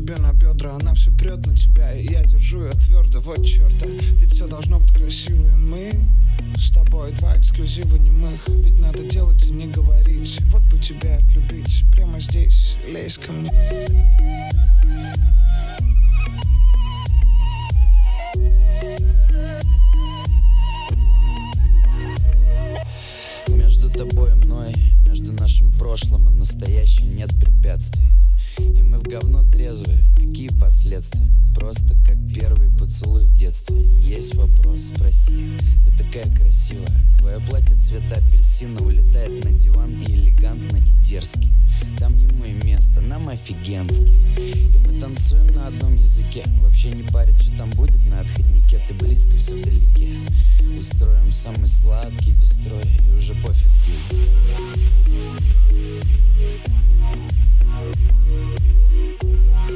тебе на бедра. Она все прет на тебя, и я держу ее твердо. Вот черта, ведь все должно быть красиво. И мы с тобой два эксклюзива немых. Ведь надо делать и не говорить. Вот бы тебя отлюбить прямо здесь, лезь ко мне. Между тобой и мной, между нашим прошлым и настоящим нет препятствий. И мы в говно трезвые, какие последствия? Просто как первый поцелуй в детстве. Есть вопрос, спроси. Ты такая красивая. Твое платье цвета апельсина улетает на диван и элегантно, и дерзкий. Там ему и место, нам офигенски. И мы танцуем на одном языке. Вообще не парит, что там будет на отходнике. Ты близко, все вдалеке. Устроим самый сладкий дестрой. И уже пофиг, где.